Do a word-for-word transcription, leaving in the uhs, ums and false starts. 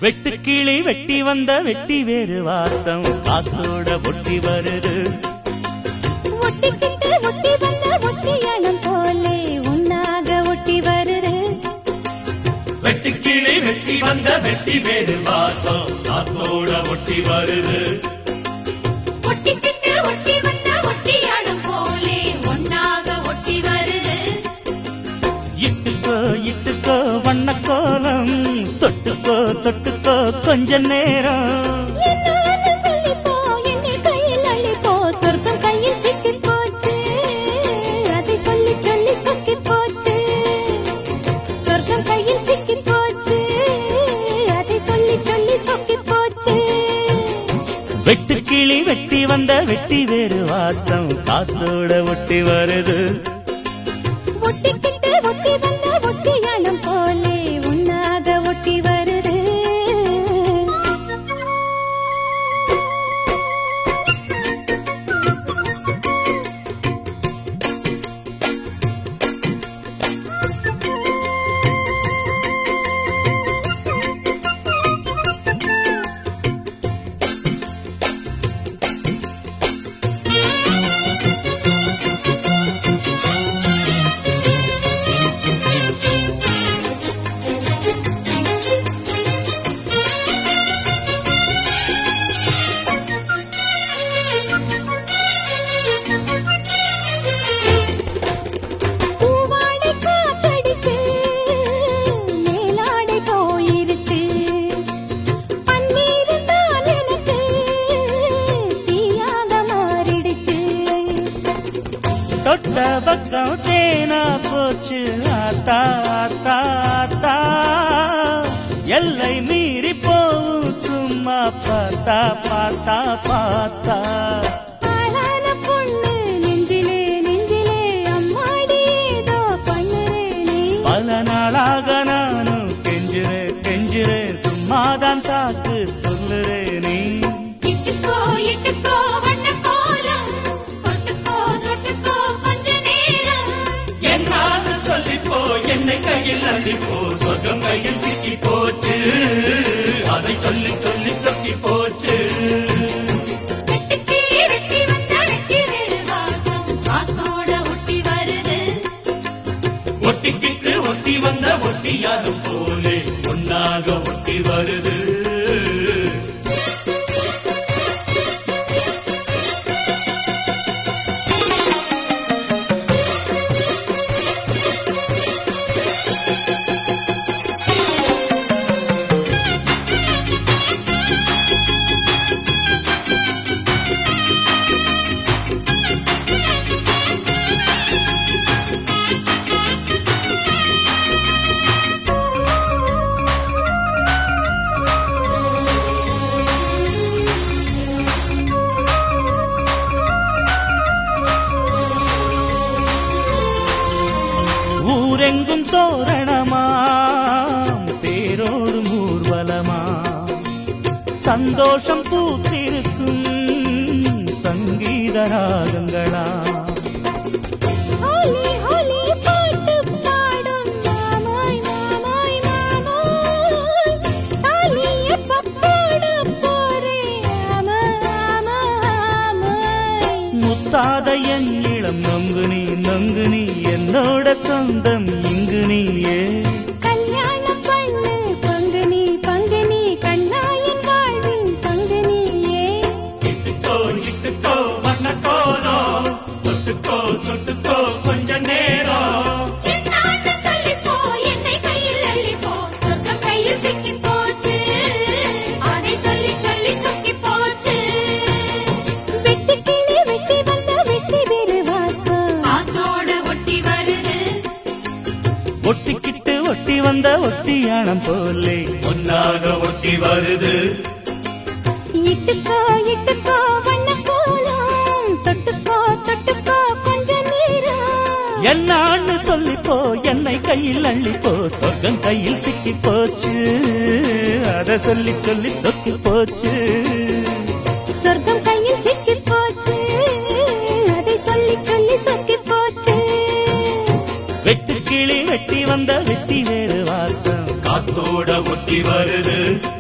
வெட்டுக்கிளி வெட்டி வந்த வெட்டி வேறு வாசம் காத்தோட ஒட்டி வருது. ஒட்டிக்கிட்டு ஒட்டி வந்த ஒட்டியானம் போலே உன்னாக ஒட்டி வருது. வெட்டுக்கிளி வெட்டி வந்த வெட்டி வேறு வாசம் காத்தோட ஒட்டி வருது. ஒட்டிக்கிட்டு ஒட்டி வந்த ஒட்டியானம் போலே உன்னாக ஒட்டி வருது. இட்டுக்கோ இட்டுக்கோ வண்ண கோலம் தொட்டுக்கோ தொட்டுக்கோ கொஞ்ச நேரம். என்னன்னு சொல்லிப்போ என்னை கையில் அள்ளிப்போ சொர்க்கம் கையில் சிக்கி போச்சு. அதை சொல்லி சொல்லி சொக்கி போச்சு. சொர்க்கம் கையில் சிக்கி போச்சு. அதை சொல்லி சொல்லி சொக்கி போச்சு. வெட்டுக்கிளி வெட்டி வந்த வெட்டி வேறு வாசம் காத்தோட ஒட்டி வருது. ஒட்டிக்கிட்டு ஒட்டி வந்த ஒட்டியானம் போலே உன்னாக ஒட்டி வருது. தொட்ட பக்கம் தேனா போச்சு ஆத்தா ஆத்தா ஆத்தா. எல்லை மீறி போவும் சும்மா பார்த்தா பார்த்தா பார்த்தா. ஆளான பொண்ணு நெஞ்சிலே நெஞ்சிலே அம்மாடி ஏதோ பண்ணுறே நீ. பல நாளாக நானும் கெஞ்சுறே கெஞ்சுறே சும்மாதான் சாக்கு சொல்லுறே நீ. இட்டுக்கோ இட்டுக்கோ வண்ண கோலம் தொட்டுக்கோ தொட்டுக்கோ கொஞ்ச நேரம். என்னான்னு சொல்லிப்போ என்னை கையில் அள்ளிப்போ சொர்க்கம் கையில் சிக்கி போச்சு. அதை சொல்லி சொல்லி சொக்கி போச்சு. வெட்டுக்கிளி வெட்டி வந்த வெட்டி வேறு வாசம் காத்தோட ஒட்டி வருது. ஒட்டிக்கிட்டு ஒட்டி வந்த ஒட்டியாரும் போலே ஒன்னாக ஒட்டி வருது. ஊரெங்கும் தோரணமாம் தேரோடு ஊர்வலமா சந்தோஷம் பூத்திருக்கும் சங்கீத ராகங்களா. ஹோலி ஹோலி பாட்டு பாடும் மாமாய் மாமாய் மாமாய். தாலி எப்ப போட போறே ஆமா ஆமா ஆமாய். முத்தாத என் இளம் நொங்கு நீ நொங்கு நீ என்னோட சொந்தம் இங்கு நீயே. கல்யாணம் பண்ணு பங்கு நீ பங்கு நீ கண்ணாயின் வாழ்வின் பங்கு நீயே. இட்டுக்கோ இட்டுக்கோ வண்ண கோலம் தொட்டுக்கோ தொட்டுக்கோ கொஞ்ச நேரம். என்னான்னு சொல்லிப்போ என்னை கையில் அள்ளிப்போ சொர்க்கம் கையில் சிக்கி போச்சு. அதை சொல்லி சொல்லி சொக்கி போச்சு. வெட்டுக்கிளி வெட்டி வந்த வெட்டி வேறு வாசம் காத்தோட ஒட்டி வருது. ஒட்டிக்கிட்டு ஒட்டி வந்த ஒட்டியானம் போலே ஒன்னாக ஒட்டி வருது. இட்டுக்கோ இட்டுக்கோ வண்ண கோலம் தொட்டுக்கோ தொட்டுக்கோ கொஞ்ச நேரம். என்னான்னு சொல்லிப்போ என்னை கையில் அள்ளிப்போ சொர்க்கம் கையில் சிக்கி போச்சு. அத சொல்லி சொல்லி சொக்கி போச்சு. சொர்க்கம் கையில் சிக்கி போச்சு. அதை சொல்லி சொல்லி சொக்கி போச்சு. வெட்டுக்கிளி வெட்டி வந்த வெட்டி வேறு வாசம் காத்தோட ஒட்டி வருது.